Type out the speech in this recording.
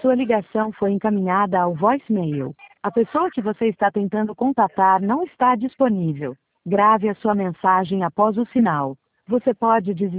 Sua ligação foi encaminhada ao voicemail. A pessoa que você está tentando contatar não está disponível. Grave a sua mensagem após o sinal. Você pode desligar